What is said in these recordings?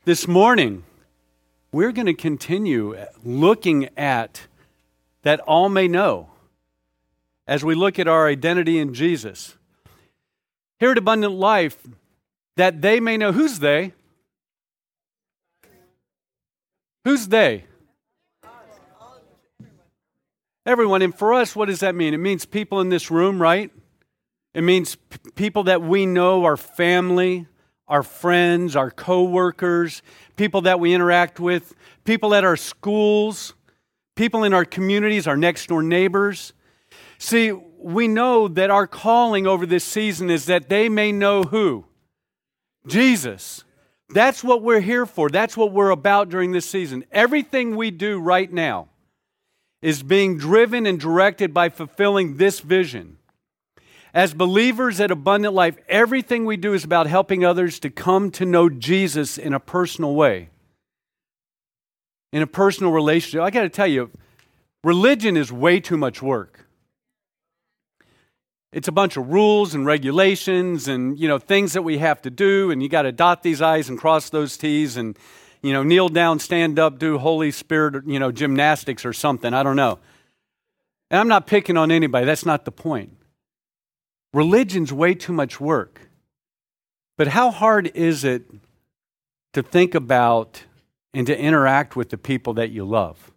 This morning, we're going to continue looking at that all may know as we look at our identity in Jesus. Here at Abundant Life, that they may know. Who's they? Who's they? Everyone. And for us, what does that mean? It means people in this room, right? It means people that we know, our family, our friends, our co-workers, people that we interact with, people at our schools, people in our communities, our next door neighbors. See, we know that our calling over this season is that they may know who? Jesus. That's what we're here for. That's what we're about during this season. Everything we do right now is being driven and directed by fulfilling this vision. As believers at Abundant Life, everything we do is about helping others to come to know Jesus in a personal way, in a personal relationship. I got to tell you, religion is way too much work. It's a bunch of rules and regulations and, things that we have to do, and you got to dot these I's and cross those T's and, kneel down, stand up, do Holy Spirit, gymnastics or something. I don't know. And I'm not picking on anybody. That's not the point. Religion's way too much work. But how hard is it to think about and to interact with the people that you love?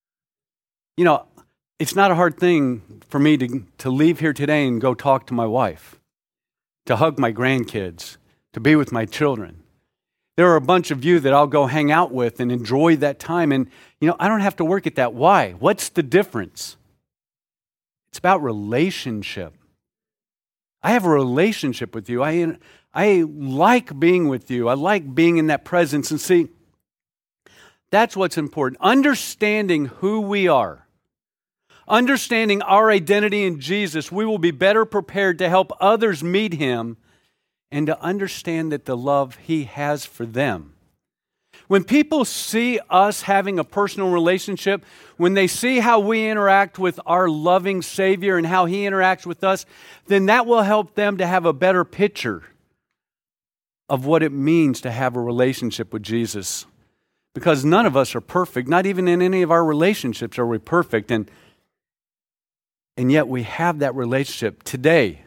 It's not a hard thing for me to leave here today and go talk to my wife, to hug my grandkids, to be with my children. There are a bunch of you that I'll go hang out with and enjoy that time. And, I don't have to work at that. Why? What's the difference? It's about relationship. I have a relationship with you. I like being with you. I like being in that presence. And see, that's what's important. Understanding who we are, understanding our identity in Jesus, we will be better prepared to help others meet Him and to understand that the love He has for them. When people see us having a personal relationship, when they see how we interact with our loving Savior and how He interacts with us, then that will help them to have a better picture of what it means to have a relationship with Jesus. Because none of us are perfect. Not even in any of our relationships are we perfect. And yet we have that relationship today.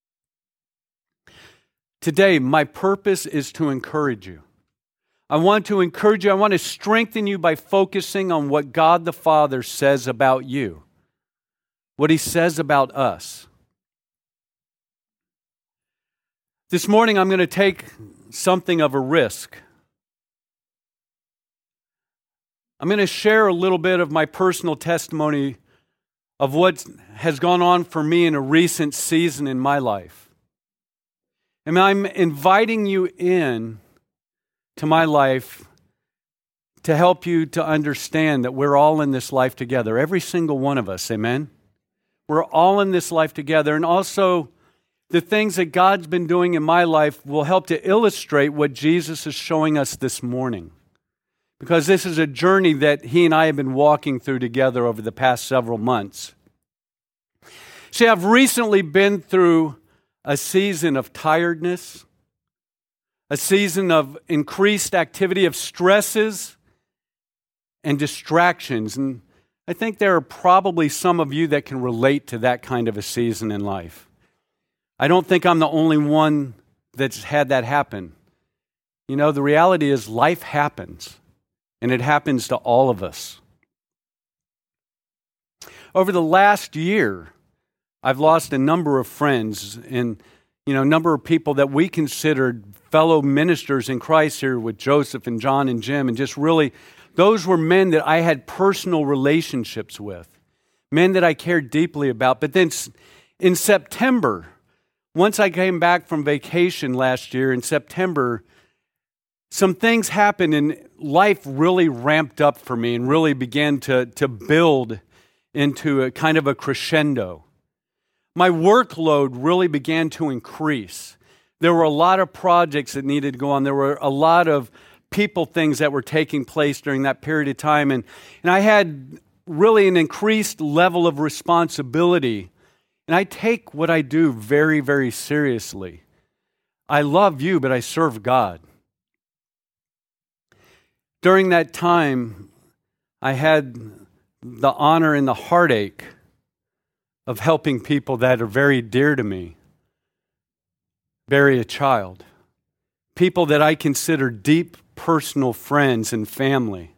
Today, my purpose is to encourage you. I want to encourage you. I want to strengthen you by focusing on what God the Father says about you, what He says about us. This morning, I'm going to take something of a risk. I'm going to share a little bit of my personal testimony of what has gone on for me in a recent season in my life. And I'm inviting you in to my life to help you to understand that we're all in this life together. Every single one of us, amen? We're all in this life together. And also, the things that God's been doing in my life will help to illustrate what Jesus is showing us this morning. Because this is a journey that He and I have been walking through together over the past several months. See, I've recently been through a season of tiredness, a season of increased activity, of stresses and distractions. And I think there are probably some of you that can relate to that kind of a season in life. I don't think I'm the only one that's had that happen. The reality is life happens, and it happens to all of us. Over the last year, I've lost a number of friends and, a number of people that we considered fellow ministers in Christ here with Joseph and John and Jim. And just really, those were men that I had personal relationships with, men that I cared deeply about. But then in September, once I came back from vacation last year in September, some things happened and life really ramped up for me and really began to build into a kind of a crescendo. My workload really began to increase. There were a lot of projects that needed to go on. There were a lot of people things that were taking place during that period of time. And I had really an increased level of responsibility. And I take what I do very, very seriously. I love you, but I serve God. During that time, I had the honor and the heartache of helping people that are very dear to me bury a child. People that I consider deep personal friends and family.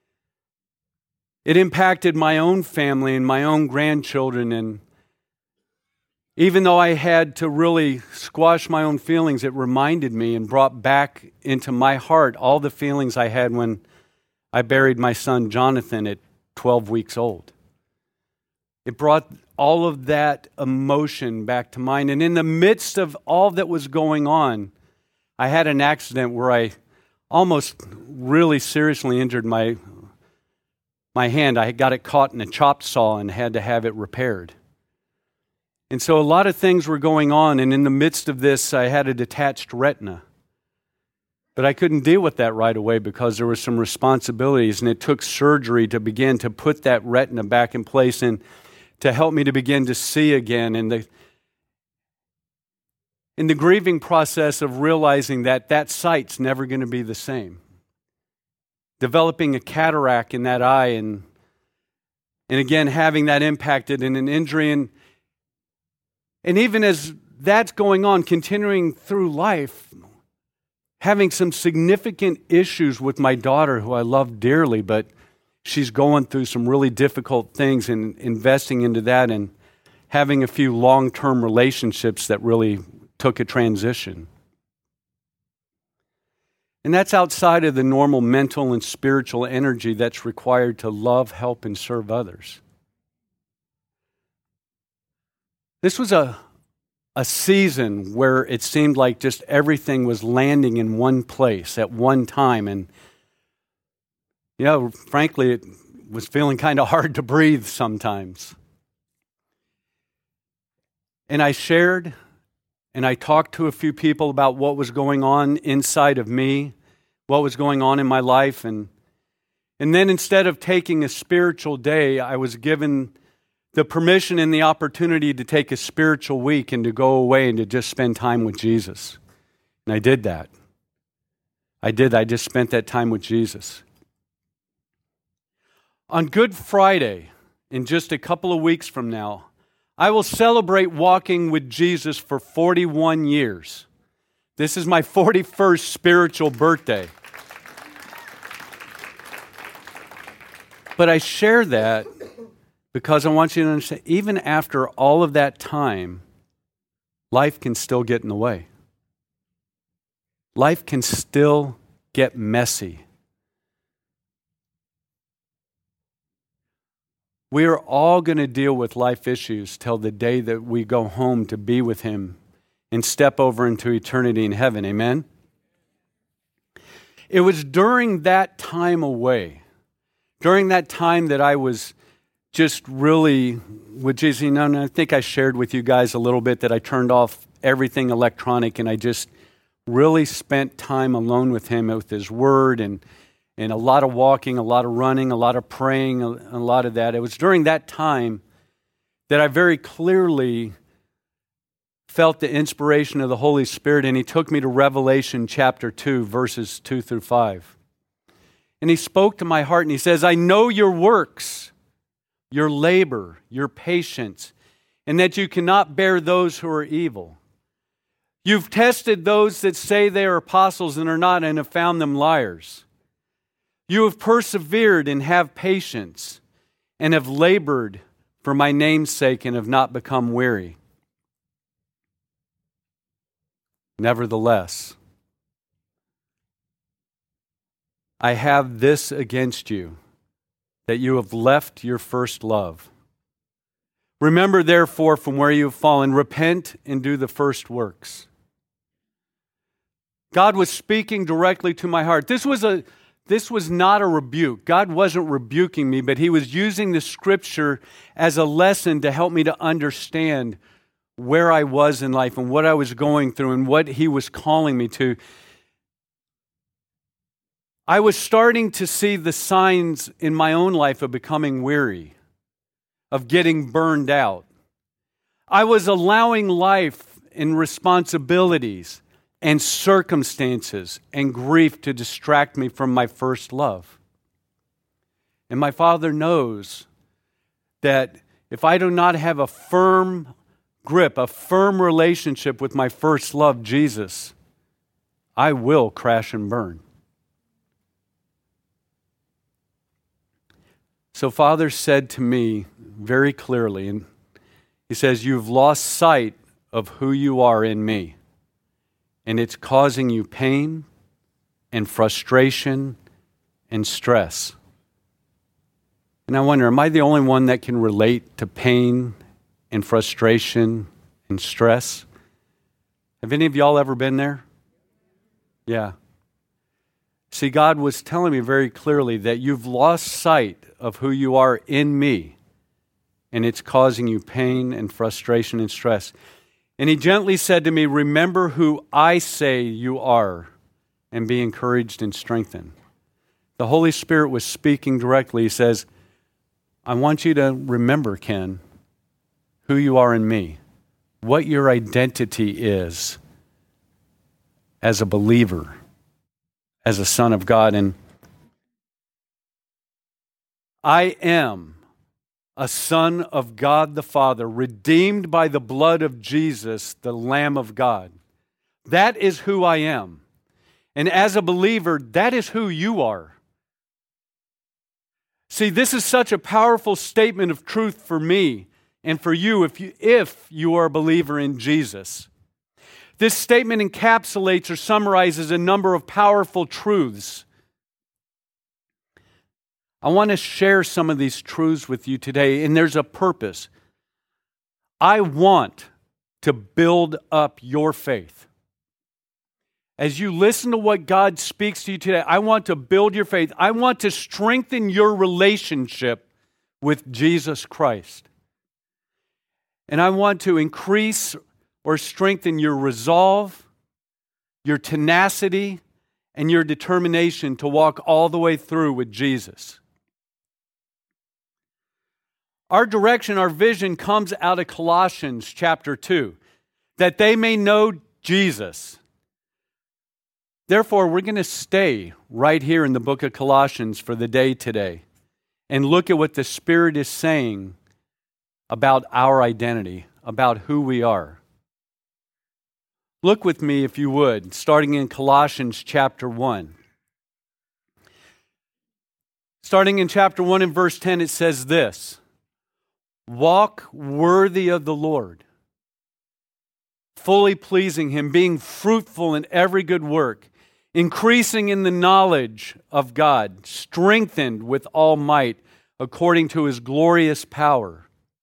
It impacted my own family and my own grandchildren, and even though I had to really squash my own feelings, it reminded me and brought back into my heart all the feelings I had when I buried my son Jonathan at 12 weeks old. It brought all of that emotion back to mind. And in the midst of all that was going on, I had an accident where I almost really seriously injured my hand. I got it caught in a chop saw and had to have it repaired. And so a lot of things were going on, and in the midst of this, I had a detached retina. But I couldn't deal with that right away because there were some responsibilities, and it took surgery to begin to put that retina back in place and to help me to begin to see again. And in the grieving process of realizing that that sight's never going to be the same. Developing a cataract in that eye, and again having that impacted in an injury, and even as that's going on, continuing through life, having some significant issues with my daughter who I love dearly, but she's going through some really difficult things, and investing into that, and having a few long-term relationships that really took a transition. And that's outside of the normal mental and spiritual energy that's required to love, help, and serve others. This was a season where it seemed like just everything was landing in one place at one time. And, frankly, it was feeling kind of hard to breathe sometimes. And I shared and I talked to a few people about what was going on inside of me, what was going on in my life. And then instead of taking a spiritual day, I was given the permission and the opportunity to take a spiritual week and to go away and to just spend time with Jesus. And I did that. I just spent that time with Jesus. On Good Friday, in just a couple of weeks from now, I will celebrate walking with Jesus for 41 years. This is my 41st spiritual birthday. But I share that because I want you to understand, even after all of that time, life can still get in the way. Life can still get messy. We are all going to deal with life issues till the day that we go home to be with Him and step over into eternity in heaven. Amen? It was during that time away, during that time that I was just really with Jesus. And I think I shared with you guys a little bit that I turned off everything electronic and I just really spent time alone with Him, with His Word, and a lot of walking, a lot of running, a lot of praying, a lot of that. It was during that time that I very clearly felt the inspiration of the Holy Spirit, and He took me to Revelation chapter 2, verses 2 through 5. And He spoke to my heart, and He says, I know your works, your labor, your patience, and that you cannot bear those who are evil. You've tested those that say they are apostles and are not, and have found them liars. You have persevered and have patience, and have labored for my name's sake and have not become weary. Nevertheless, I have this against you, that you have left your first love. Remember, therefore, from where you have fallen, repent and do the first works. God was speaking directly to my heart. This was not a rebuke. God wasn't rebuking me, but He was using the Scripture as a lesson to help me to understand where I was in life and what I was going through and what He was calling me to. I was starting to see the signs in my own life of becoming weary, of getting burned out. I was allowing life and responsibilities and circumstances and grief to distract me from my first love. And my Father knows that if I do not have a firm grip, a firm relationship with my first love, Jesus, I will crash and burn. So Father said to me very clearly, and He says, you've lost sight of who you are in me, and it's causing you pain and frustration and stress. And I wonder, am I the only one that can relate to pain and frustration and stress? Have any of y'all ever been there? Yeah. See, God was telling me very clearly that you've lost sight of who you are in me, and it's causing you pain and frustration and stress. And He gently said to me, remember who I say you are, and be encouraged and strengthened. The Holy Spirit was speaking directly. He says, I want you to remember, Ken, who you are in me, what your identity is as a believer, as a son of God. And I am a son of God the Father, redeemed by the blood of Jesus, the Lamb of God. That is who I am. And as a believer, that is who you are. See, this is such a powerful statement of truth for me and for you if you are a believer in Jesus. This statement encapsulates or summarizes a number of powerful truths. I want to share some of these truths with you today, and there's a purpose. I want to build up your faith. As you listen to what God speaks to you today, I want to build your faith. I want to strengthen your relationship with Jesus Christ. And I want to increase or strengthen your resolve, your tenacity, and your determination to walk all the way through with Jesus. Our direction, our vision comes out of Colossians chapter 2, that they may know Jesus. Therefore, we're going to stay right here in the book of Colossians for the day today and look at what the Spirit is saying about our identity, about who we are. Look with me, if you would, starting in Colossians chapter 1. Starting in chapter 1 and verse 10, it says this, walk worthy of the Lord, fully pleasing Him, being fruitful in every good work, increasing in the knowledge of God, strengthened with all might according to His glorious power.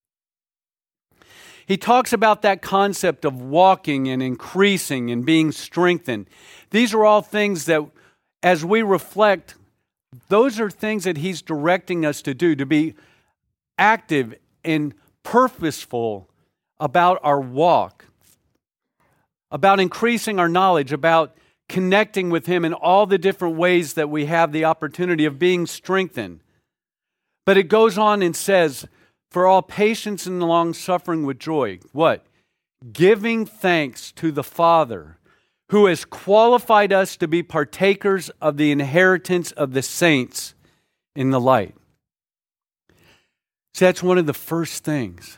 He talks about that concept of walking and increasing and being strengthened. These are all things that, as we reflect, those are things that He's directing us to do, to be active and purposeful about our walk, about increasing our knowledge, about connecting with Him in all the different ways that we have the opportunity of being strengthened. But it goes on and says, for all patience and long-suffering with joy. What? Giving thanks to the Father, who has qualified us to be partakers of the inheritance of the saints in the light. So that's one of the first things.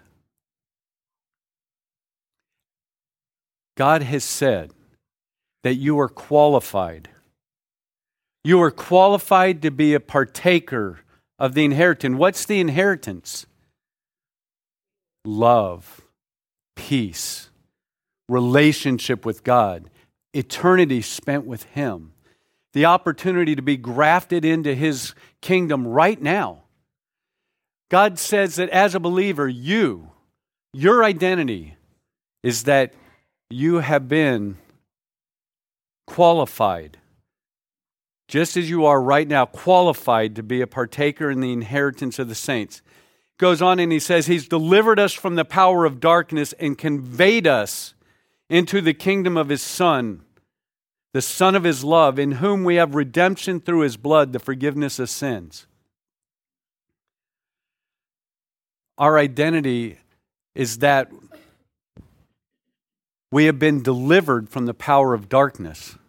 God has said that you are qualified. You are qualified to be a partaker of the inheritance. What's the inheritance? Love, peace, relationship with God, eternity spent with Him, the opportunity to be grafted into His kingdom right now. God says that as a believer, your identity is that you have been qualified, just as you are right now, qualified to be a partaker in the inheritance of the saints. Goes on and he says, He's delivered us from the power of darkness and conveyed us into the kingdom of His Son, the Son of His love, in whom we have redemption through His blood, the forgiveness of sins. Our identity is that We have been delivered from the power of darkness.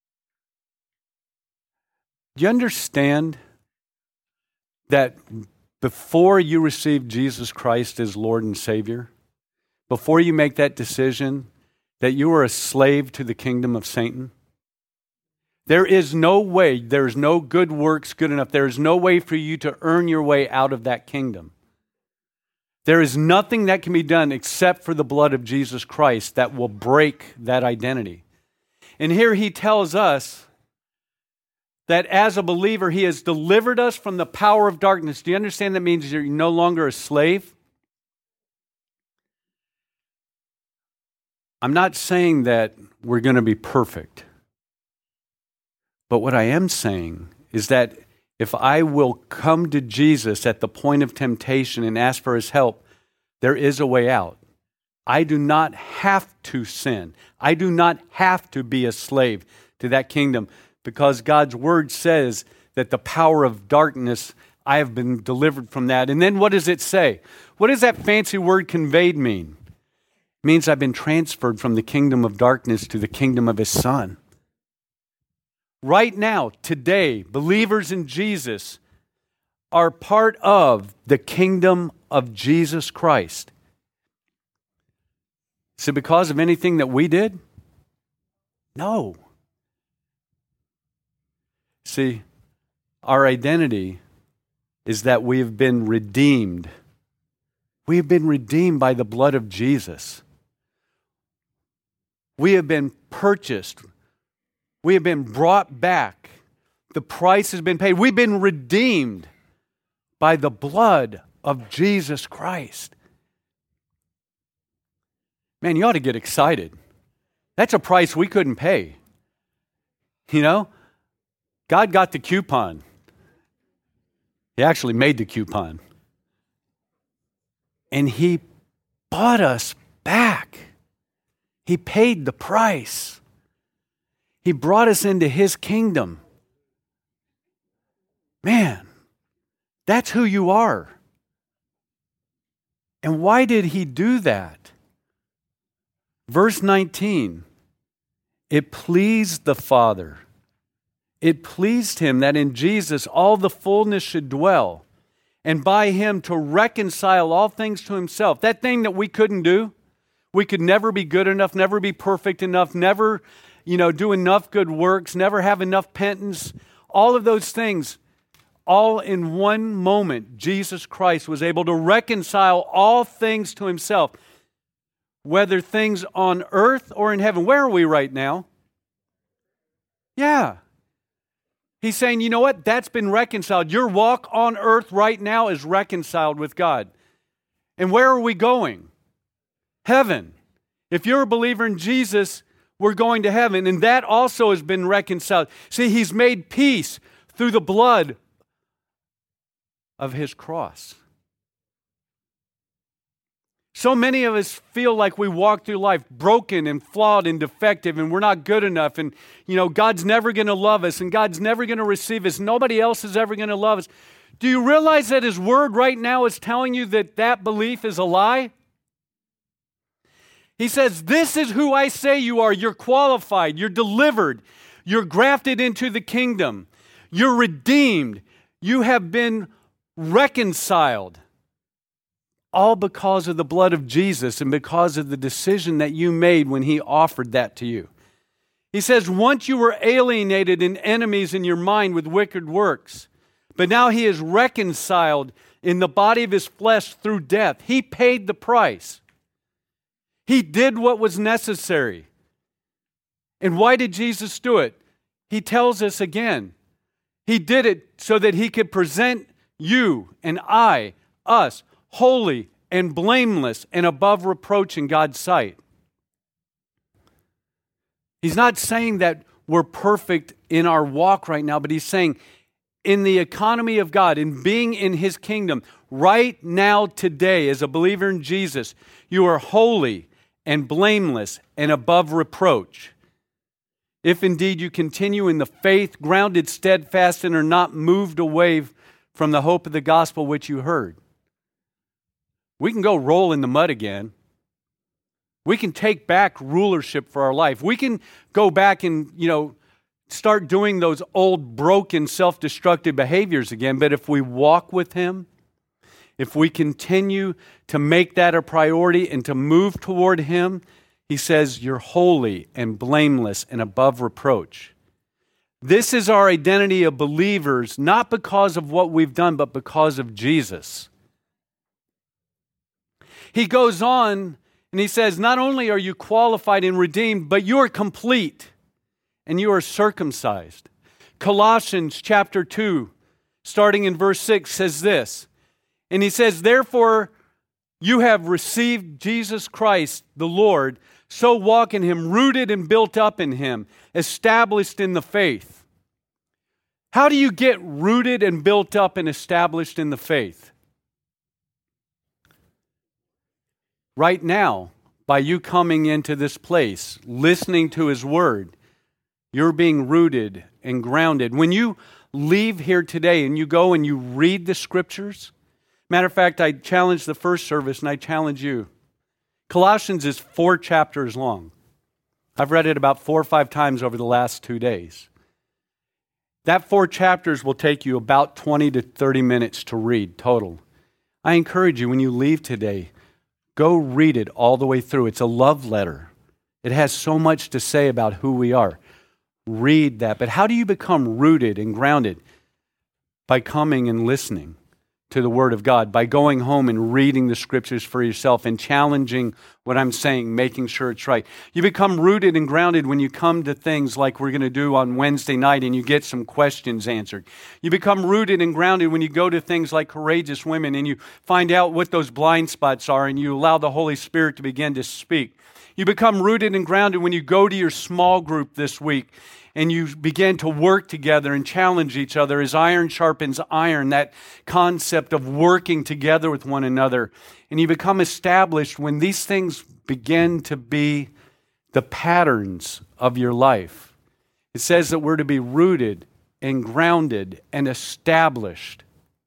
Do you understand that before you receive Jesus Christ as Lord and Savior, before you make that decision, that you are a slave to the kingdom of Satan? There is no way, there is no good works good enough. There is no way for you to earn your way out of that kingdom. There is nothing that can be done except for the blood of Jesus Christ that will break that identity. And here he tells us that as a believer, he has delivered us from the power of darkness. Do you understand that means you're no longer a slave? I'm not saying that we're going to be perfect. But what I am saying is that if I will come to Jesus at the point of temptation and ask for his help, there is a way out. I do not have to sin. I do not have to be a slave to that kingdom because God's word says that the power of darkness, I have been delivered from that. And then what does it say? What does that fancy word conveyed mean? It means I've been transferred from the kingdom of darkness to the kingdom of his Son. Right now, today, believers in Jesus are part of the kingdom of Jesus Christ. Is it because of anything that we did? No. See, our identity is that we have been redeemed. We have been redeemed by the blood of Jesus. We have been purchased. We have been brought back. The price has been paid. We've been redeemed by the blood of Jesus Christ. Man, you ought to get excited. That's a price we couldn't pay. You know, God got the coupon. He actually made the coupon. And he bought us back. He paid the price. He brought us into his kingdom. Man, that's who you are. And why did he do that? Verse 19, it pleased the Father. It pleased him that in Jesus all the fullness should dwell, and by him to reconcile all things to himself. That thing that we couldn't do, we could never be good enough, never be perfect enough, never do enough good works, never have enough penance, all of those things, all in one moment, Jesus Christ was able to reconcile all things to himself, whether things on earth or in heaven. Where are we right now? Yeah. He's saying, you know what? That's been reconciled. Your walk on earth right now is reconciled with God. And where are we going? Heaven. If you're a believer in Jesus, we're going to heaven, and that also has been reconciled. See, he's made peace through the blood of his cross. So many of us feel like we walk through life broken and flawed and defective, and we're not good enough, and God's never going to love us, and God's never going to receive us. Nobody else is ever going to love us. Do you realize that his word right now is telling you that that belief is a lie? He says, this is who I say you are. You're qualified. You're delivered. You're grafted into the kingdom. You're redeemed. You have been reconciled. All because of the blood of Jesus and because of the decision that you made when he offered that to you. He says, once you were alienated and enemies in your mind with wicked works, but now he is reconciled in the body of his flesh through death. He paid the price. He did what was necessary. And why did Jesus do it? He tells us again. He did it so that he could present you and us, holy and blameless and above reproach in God's sight. He's not saying that we're perfect in our walk right now, but he's saying in the economy of God, in being in his kingdom, right now, today, as a believer in Jesus, you are holy and blameless and above reproach. If indeed you continue in the faith, grounded steadfast, and are not moved away from the hope of the gospel which you heard. We can go roll in the mud again. We can take back rulership for our life. We can go back and, start doing those old, broken, self-destructive behaviors again. But if we walk with Him, if we continue to make that a priority and to move toward Him, He says, you're holy and blameless and above reproach. This is our identity of believers, not because of what we've done, but because of Jesus. He goes on and he says, not only are you qualified and redeemed, but you are complete and you are circumcised. Colossians chapter 2, starting in verse 6, says this. And he says, therefore, you have received Jesus Christ, the Lord, so walk in Him, rooted and built up in Him, established in the faith. How do you get rooted and built up and established in the faith? Right now, by you coming into this place, listening to His Word, you're being rooted and grounded. When you leave here today and you go and you read the Scriptures, matter of fact, I challenged the first service and I challenge you. Colossians is 4 chapters long. I've read it about 4 or 5 times over the last 2 days. That 4 chapters will take you about 20 to 30 minutes to read total. I encourage you, when you leave today, go read it all the way through. It's a love letter. It has so much to say about who we are. Read that. But how do you become rooted and grounded? By coming and listening to the Word of God, by going home and reading the Scriptures for yourself and challenging what I'm saying, making sure it's right. You become rooted and grounded when you come to things like we're going to do on Wednesday night and you get some questions answered. You become rooted and grounded when you go to things like Courageous Women and you find out what those blind spots are and you allow the Holy Spirit to begin to speak. You become rooted and grounded when you go to your small group this week and you begin to work together and challenge each other as iron sharpens iron, that concept of working together with one another. And you become established when these things begin to be the patterns of your life. It says that we're to be rooted and grounded and established.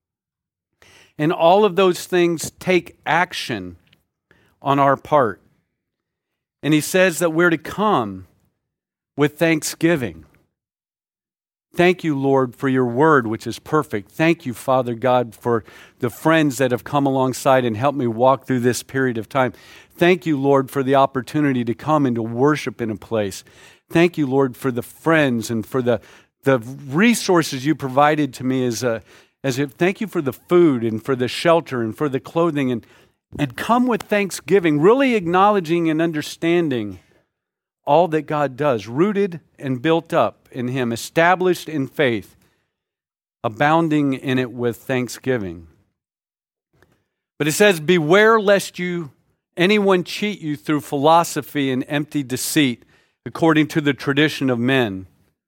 And all of those things take action on our part. And he says that we're to come with thanksgiving. Thank you, Lord, for your word, which is perfect. Thank you, Father God, for the friends that have come alongside and helped me walk through this period of time. Thank you, Lord, for the opportunity to come and to worship in a place. Thank you, Lord, for the friends and for the resources you provided to me thank you for the food and for the shelter and for the clothing and come with thanksgiving, really acknowledging and understanding all that God does, rooted and built up in Him, established in faith, abounding in it with thanksgiving. But it says, beware lest anyone cheat you through philosophy and empty deceit, according to the tradition of men.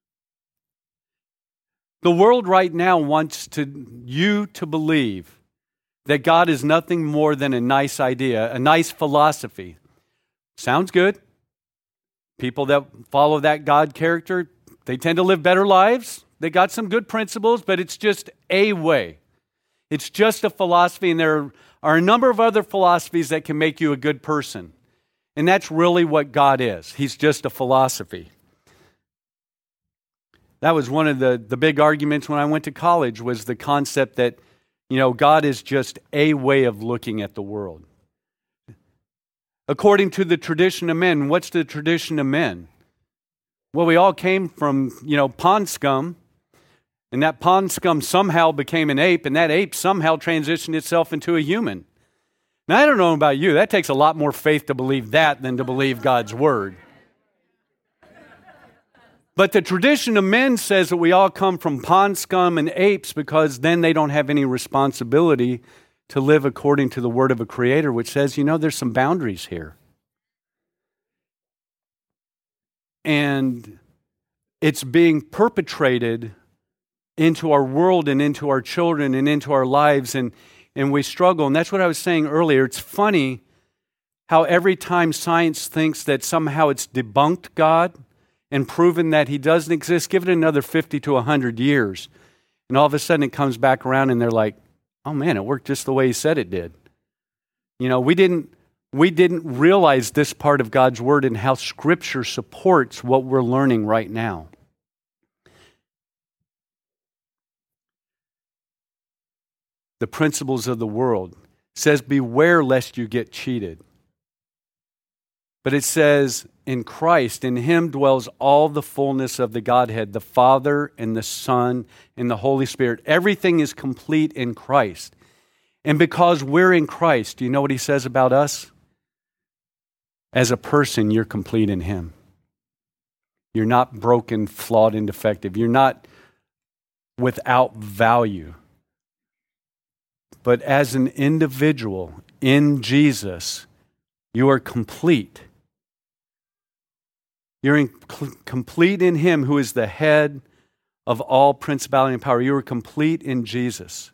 The world right now wants you to believe that God is nothing more than a nice idea, a nice philosophy. Sounds good. People that follow that God character, they tend to live better lives. They got some good principles, but it's just a way. It's just a philosophy, and there are a number of other philosophies that can make you a good person. And that's really what God is. He's just a philosophy. That was one of the big arguments when I went to college, was the concept that, God is just a way of looking at the world. According to the tradition of men, what's the tradition of men? Well, we all came from, pond scum, and that pond scum somehow became an ape, and that ape somehow transitioned itself into a human. Now, I don't know about you, that takes a lot more faith to believe that than to believe God's word. But the tradition of men says that we all come from pond scum and apes because then they don't have any responsibility to live according to the word of a creator, which says, there's some boundaries here. And it's being perpetrated into our world and into our children and into our lives, and we struggle. And that's what I was saying earlier. It's funny how every time science thinks that somehow it's debunked God and proven that He doesn't exist, give it another 50 to 100 years. And all of a sudden it comes back around and they're like, oh man, it worked just the way He said it did. We didn't we didn't realize this part of God's Word and how Scripture supports what we're learning right now. The principles of the world says, beware lest you get cheated. But it says, in Christ, in Him dwells all the fullness of the Godhead, the Father and the Son and the Holy Spirit. Everything is complete in Christ. And because we're in Christ, do you know what He says about us? As a person, you're complete in Him. You're not broken, flawed, and defective. You're not without value. But as an individual in Jesus, you are complete. You're complete in Him who is the head of all principality and power. You are complete in Jesus.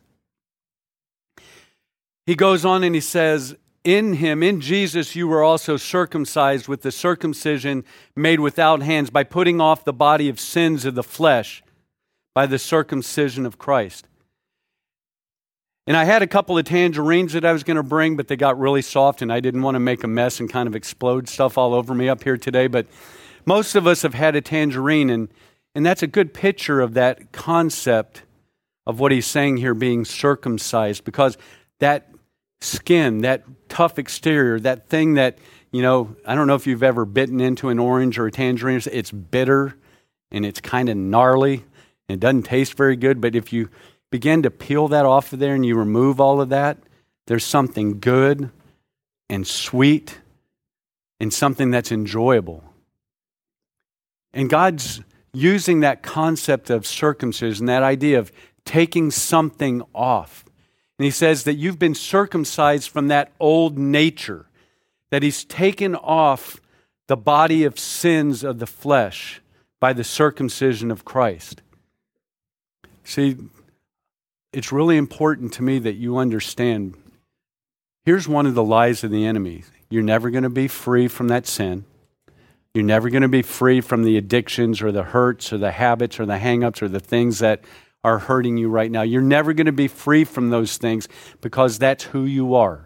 He goes on and he says, in Him, in Jesus, you were also circumcised with the circumcision made without hands by putting off the body of sins of the flesh by the circumcision of Christ. And I had a couple of tangerines that I was going to bring, but they got really soft and I didn't want to make a mess and kind of explode stuff all over me up here today. But most of us have had a tangerine, and that's a good picture of that concept of what he's saying here, being circumcised, because that skin, that tough exterior, that thing that, I don't know if you've ever bitten into an orange or a tangerine. It's bitter and it's kind of gnarly and it doesn't taste very good, but if you begin to peel that off of there and you remove all of that, there's something good and sweet and something that's enjoyable. And God's using that concept of circumcision, that idea of taking something off. And He says that you've been circumcised from that old nature, that He's taken off the body of sins of the flesh by the circumcision of Christ. See, it's really important to me that you understand, here's one of the lies of the enemy. You're never going to be free from that sin. You're never going to be free from the addictions or the hurts or the habits or the hang-ups or the things that are hurting you right now. You're never going to be free from those things because that's who you are.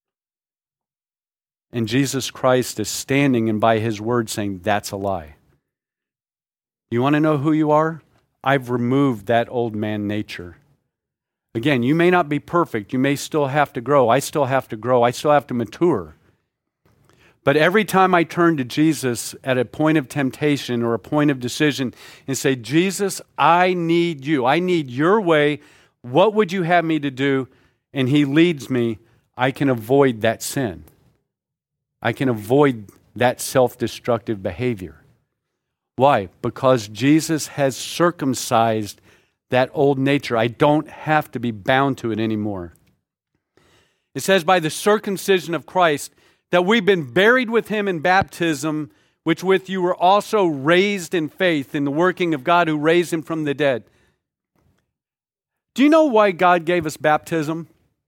And Jesus Christ is standing and by His word saying, that's a lie. You want to know who you are? I've removed that old man nature. Again, you may not be perfect. You may still have to grow. I still have to grow. I still have to mature. But every time I turn to Jesus at a point of temptation or a point of decision and say, Jesus, I need you. I need your way. What would you have me to do? And He leads me. I can avoid that sin. I can avoid that self-destructive behavior. Why? Because Jesus has circumcised that old nature. I don't have to be bound to it anymore. It says, by the circumcision of Christ, that we've been buried with Him in baptism, which with you were also raised in faith in the working of God who raised Him from the dead. Do you know why God gave us baptism?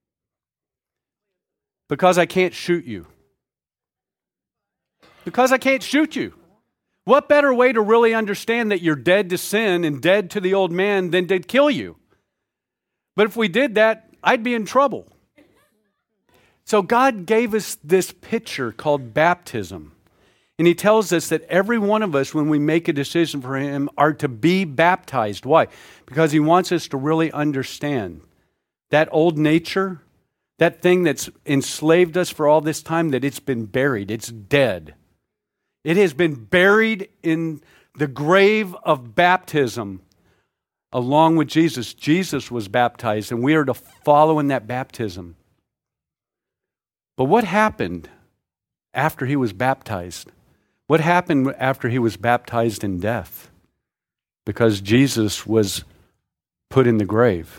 Because I can't shoot you. Because I can't shoot you. What better way to really understand that you're dead to sin and dead to the old man than to kill you? But if we did that, I'd be in trouble. So God gave us this picture called baptism. And He tells us that every one of us, when we make a decision for Him, are to be baptized. Why? Because He wants us to really understand that old nature, that thing that's enslaved us for all this time, that it's been buried. It's dead. It has been buried in the grave of baptism along with Jesus. Jesus was baptized, and we are to follow in that baptism. But what happened after He was baptized? What happened after He was baptized in death? Because Jesus was put in the grave.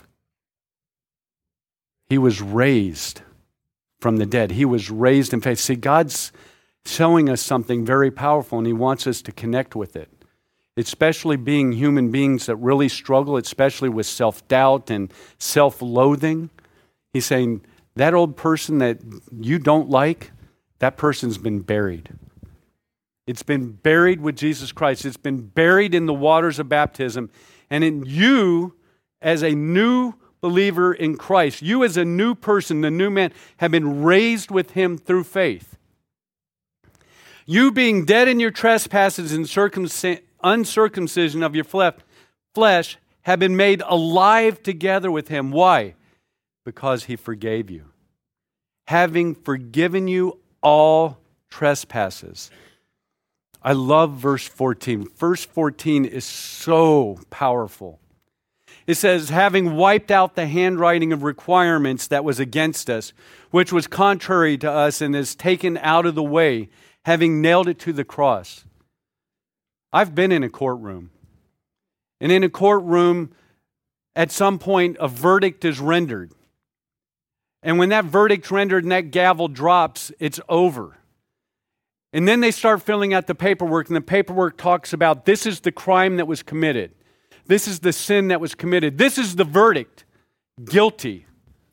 He was raised from the dead. He was raised in faith. See, God's showing us something very powerful, and He wants us to connect with it. Especially being human beings that really struggle, especially with self-doubt and self-loathing. He's saying, that old person that you don't like, that person's been buried. It's been buried with Jesus Christ. It's been buried in the waters of baptism. And in you, as a new believer in Christ. You as a new person, the new man, have been raised with him through faith. You being dead in your trespasses and uncircumcision of your flesh have been made alive together with him. Why? Because he forgave you. Having forgiven you all trespasses. I love verse 14. Verse 14 is so powerful. It says, having wiped out the handwriting of requirements that was against us, which was contrary to us, and is taken out of the way, having nailed it to the cross. I've been in a courtroom. And in a courtroom, at some point, a verdict is rendered. And when that verdict's rendered and that gavel drops, it's over. And then they start filling out the paperwork, and the paperwork talks about this is the crime that was committed. This is the sin that was committed. This is the verdict. Guilty.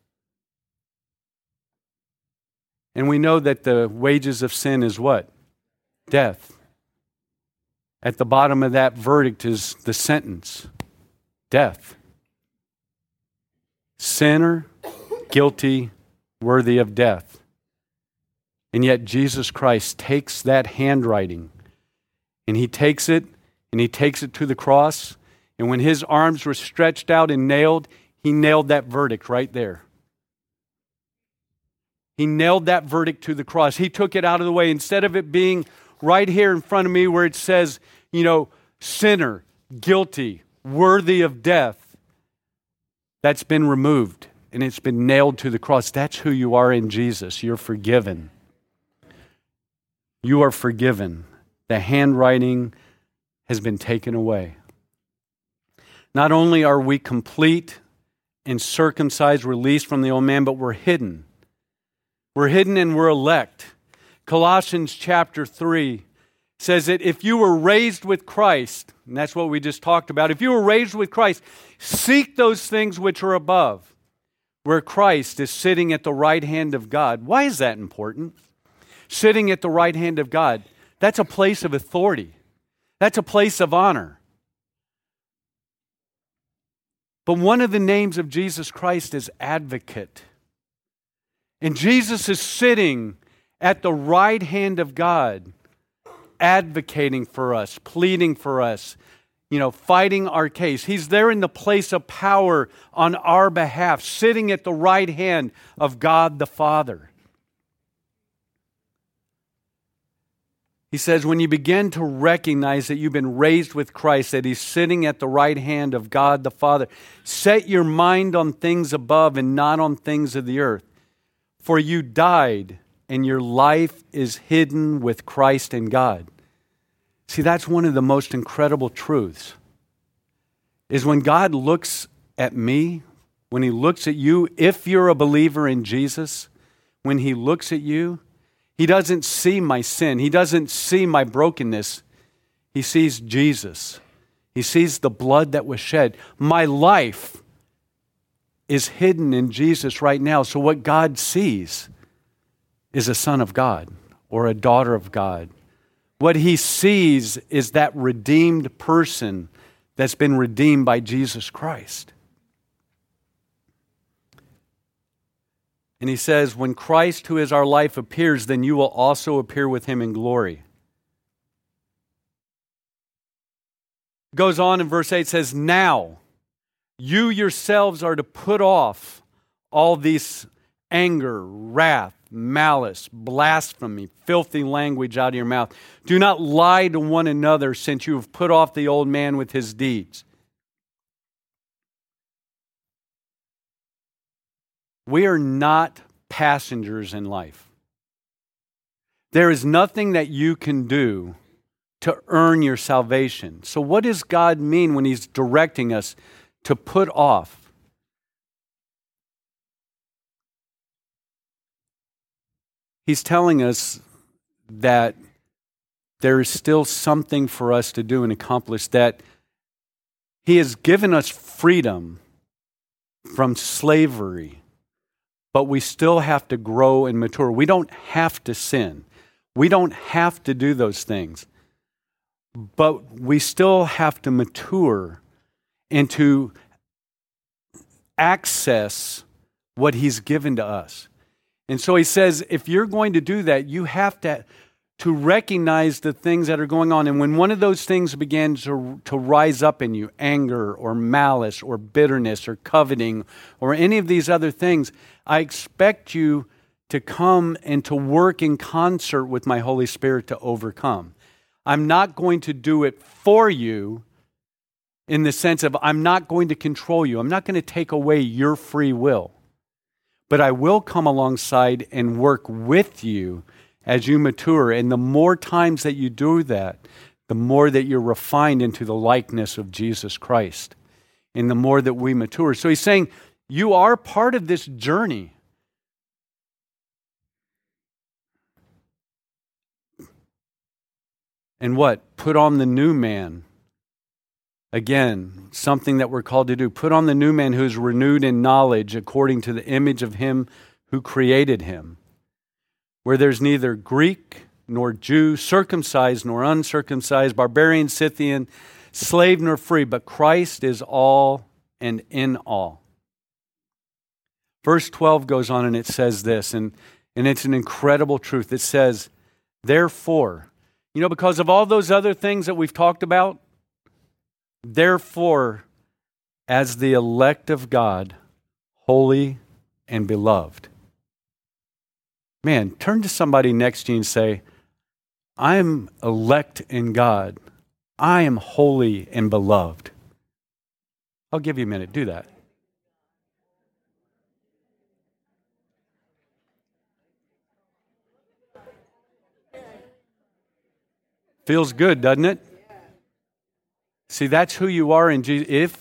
And we know that the wages of sin is what? Death. At the bottom of that verdict is the sentence. Death. Sinner, guilty, worthy of death. And yet Jesus Christ takes that handwriting and he takes it to the cross. And when his arms were stretched out and nailed, he nailed that verdict right there. He nailed that verdict to the cross. He took it out of the way. Instead of it being right here in front of me where it says, sinner, guilty, worthy of death, that's been removed and it's been nailed to the cross. That's who you are in Jesus. You're forgiven. You are forgiven. The handwriting has been taken away. Not only are we complete and circumcised, released from the old man, but we're hidden. We're hidden and we're elect. Colossians chapter 3 says that if you were raised with Christ, and that's what we just talked about, if you were raised with Christ, seek those things which are above, where Christ is sitting at the right hand of God. Why is that important? Sitting at the right hand of God. That's a place of authority. That's a place of honor. But one of the names of Jesus Christ is advocate. And Jesus is sitting at the right hand of God, advocating for us, pleading for us, fighting our case. He's there in the place of power on our behalf, sitting at the right hand of God the Father. He says, when you begin to recognize that you've been raised with Christ, that he's sitting at the right hand of God the Father, set your mind on things above and not on things of the earth. For you died, and your life is hidden with Christ in God. See, that's one of the most incredible truths, is when God looks at me, when he looks at you, if you're a believer in Jesus, when he looks at you, he doesn't see my sin. He doesn't see my brokenness. He sees Jesus. He sees the blood that was shed. My life is hidden in Jesus right now. So what God sees is a son of God or a daughter of God. What he sees is that redeemed person that's been redeemed by Jesus Christ. And he says, when Christ, who is our life, appears, then you will also appear with him in glory. It goes on in verse 8, says, now you yourselves are to put off all these anger, wrath, malice, blasphemy, filthy language out of your mouth. Do not lie to one another, since you have put off the old man with his deeds. We are not passengers in life. There is nothing that you can do to earn your salvation. So what does God mean when he's directing us to put off? He's telling us that there is still something for us to do and accomplish, that he has given us freedom from slavery. But we still have to grow and mature. We don't have to sin. We don't have to do those things. But we still have to mature and to access what He's given to us. And so he says, if you're going to do that, you have to recognize the things that are going on. And when one of those things begins to rise up in you, anger or malice or bitterness or coveting or any of these other things, I expect you to come and to work in concert with my Holy Spirit to overcome. I'm not going to do it for you in the sense of I'm not going to control you. I'm not going to take away your free will. But I will come alongside and work with you as you mature. And the more times that you do that, the more that you're refined into the likeness of Jesus Christ. And the more that we mature. So he's saying, you are part of this journey. And what? Put on the new man. Again, something that we're called to do. Put on the new man who is renewed in knowledge according to the image of Him who created him, where there's neither Greek nor Jew, circumcised nor uncircumcised, barbarian, Scythian, slave nor free, but Christ is all and in all. Verse 12 goes on and it says this, and it's an incredible truth. It says, therefore, because of all those other things that we've talked about, therefore, as the elect of God, holy and beloved. Man, turn to somebody next to you and say, I am elect in God. I am holy and beloved. I'll give you a minute. Do that. Feels good, doesn't it? See, that's who you are in Jesus.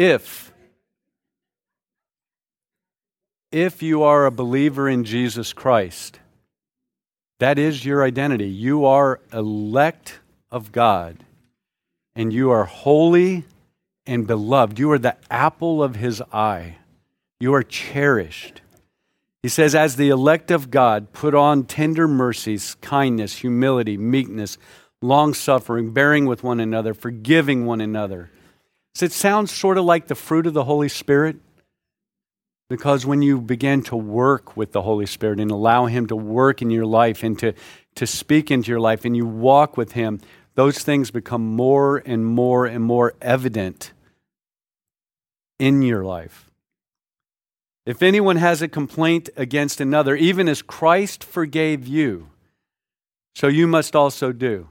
If you are a believer in Jesus Christ, that is your identity. You are elect of God, and you are holy and beloved. You are the apple of His eye. You are cherished. He says, as the elect of God, put on tender mercies, kindness, humility, meekness, long-suffering, bearing with one another, forgiving one another. So it sounds sort of like the fruit of the Holy Spirit, because when you begin to work with the Holy Spirit and allow Him to work in your life and to speak into your life and you walk with Him, those things become more and more and more evident in your life. If anyone has a complaint against another, even as Christ forgave you, so you must also do.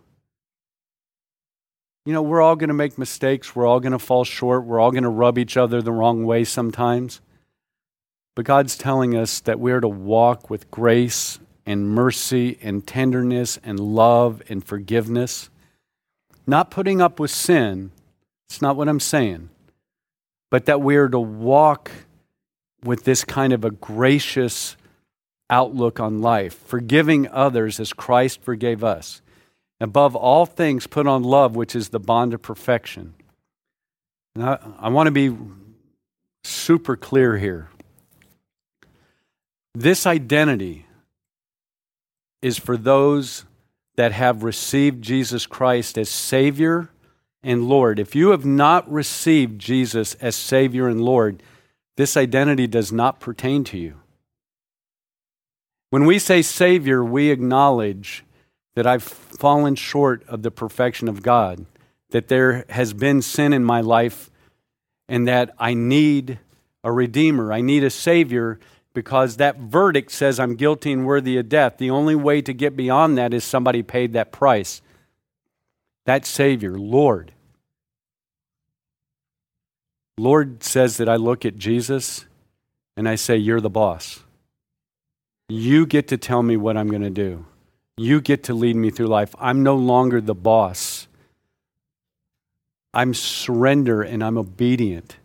We're all going to make mistakes. We're all going to fall short. We're all going to rub each other the wrong way sometimes. But God's telling us that we're to walk with grace and mercy and tenderness and love and forgiveness. Not putting up with sin. It's not what I'm saying. But that we're to walk with this kind of a gracious outlook on life, forgiving others as Christ forgave us. Above all things, put on love, which is the bond of perfection. Now, I want to be super clear here. This identity is for those that have received Jesus Christ as Savior and Lord. If you have not received Jesus as Savior and Lord, this identity does not pertain to you. When we say Savior, we acknowledge that I've fallen short of the perfection of God, that there has been sin in my life, and that I need a Redeemer. I need a Savior, because that verdict says I'm guilty and worthy of death. The only way to get beyond that is somebody paid that price. That Savior, Lord. Lord says that I look at Jesus and I say, you're the boss. You get to tell me what I'm going to do. You get to lead me through life. I'm no longer the boss. I'm surrender and I'm obedient.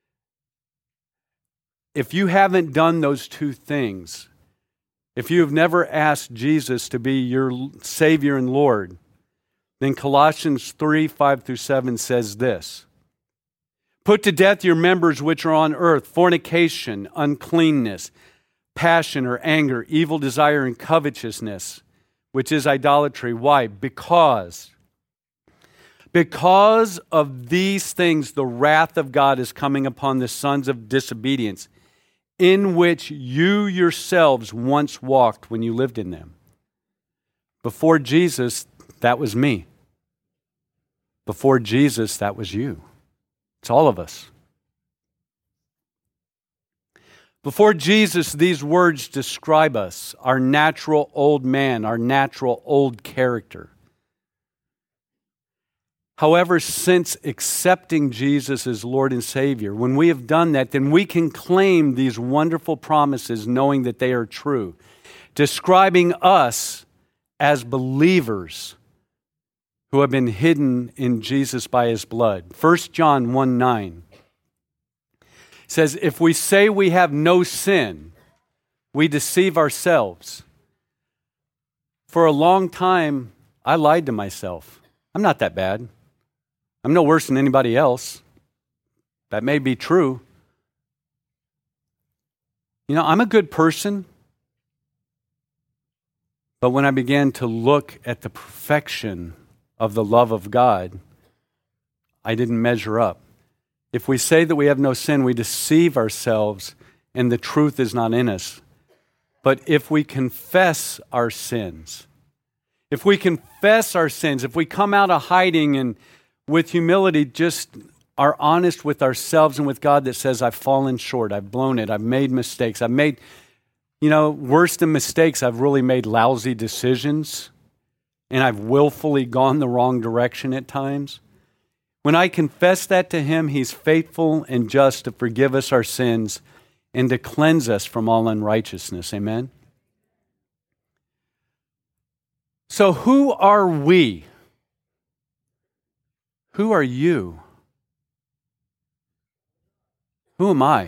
If you haven't done those two things, if you have never asked Jesus to be your Savior and Lord, then Colossians 3, 5 through 7 says this: put to death your members which are on earth, fornication, uncleanness, passion or anger, evil desire and covetousness, which is idolatry. Why? Because Because of these things, the wrath of God is coming upon the sons of disobedience, in which you yourselves once walked when you lived in them. Before Jesus, that was me. Before Jesus, that was you. It's all of us. Before Jesus, these words describe us, our natural old man, our natural old character. However, since accepting Jesus as Lord and Savior, when we have done that, then we can claim these wonderful promises knowing that they are true, describing us as believers who have been hidden in Jesus by His blood. 1 John 1:9 says, if we say we have no sin, we deceive ourselves. For a long time, I lied to myself. I'm not that bad. I'm no worse than anybody else. That may be true. I'm a good person. But when I began to look at the perfection of the love of God, I didn't measure up. If we say that we have no sin, we deceive ourselves and the truth is not in us. But if we confess our sins, if we come out of hiding and with humility just are honest with ourselves and with God that says, I've fallen short, I've blown it, I've made mistakes, I've made, worse than mistakes, I've really made lousy decisions and I've willfully gone the wrong direction at times. When I confess that to Him, He's faithful and just to forgive us our sins and to cleanse us from all unrighteousness. Amen? So who are we? Who are you? Who am I?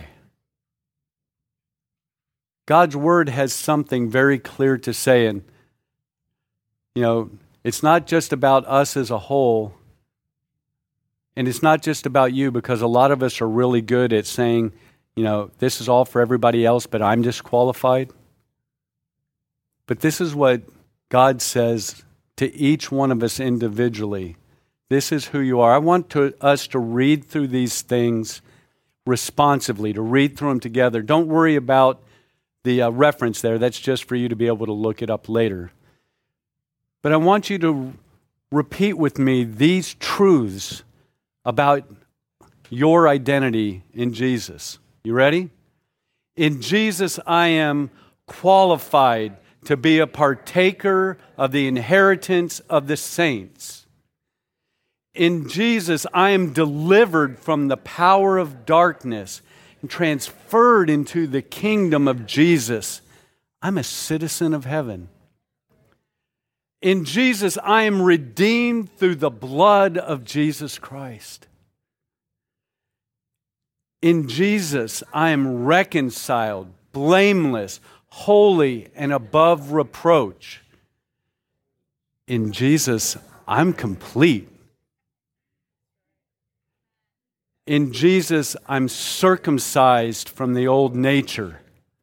God's Word has something very clear to say, and it's not just about us as a whole, and it's not just about you, because a lot of us are really good at saying, this is all for everybody else, but I'm disqualified. But this is what God says to each one of us individually. This is who you are. I want us to read through these things responsively, to read through them together. Don't worry about the reference there. That's just for you to be able to look it up later. But I want you to repeat with me these truths about your identity in Jesus. You ready? In Jesus, I am qualified to be a partaker of the inheritance of the saints. In Jesus, I am delivered from the power of darkness and transferred into the kingdom of Jesus. I'm a citizen of heaven. In Jesus, I am redeemed through the blood of Jesus Christ. In Jesus, I am reconciled, blameless, holy, and above reproach. In Jesus, I'm complete. In Jesus, I'm circumcised from the old nature.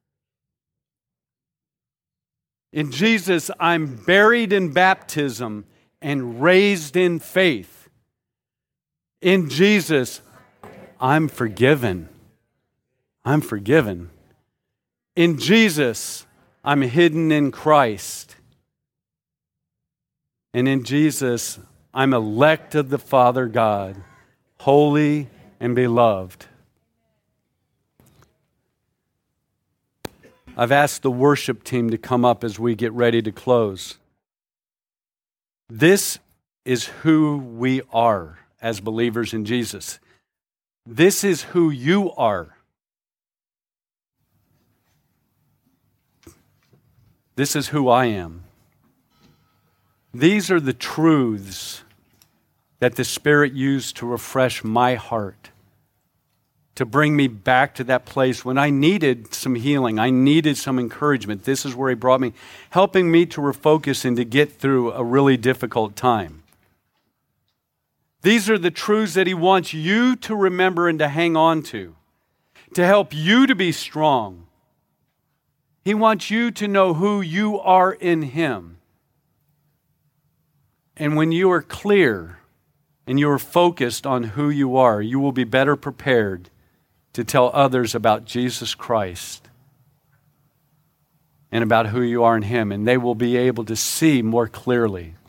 In Jesus, I'm buried in baptism and raised in faith. In Jesus, I'm forgiven. I'm forgiven. In Jesus, I'm hidden in Christ. And in Jesus, I'm elect of the Father God, holy and beloved. I've asked the worship team to come up as we get ready to close. This is who we are as believers in Jesus. This is who you are. This is who I am. These are the truths that the Spirit used to refresh my heart, to bring me back to that place when I needed some healing, I needed some encouragement. This is where He brought me, helping me to refocus and to get through a really difficult time. These are the truths that He wants you to remember and to hang on to help you to be strong. He wants you to know who you are in Him. And when you are clear and you are focused on who you are, you will be better prepared to tell others about Jesus Christ and about who you are in Him, and they will be able to see more clearly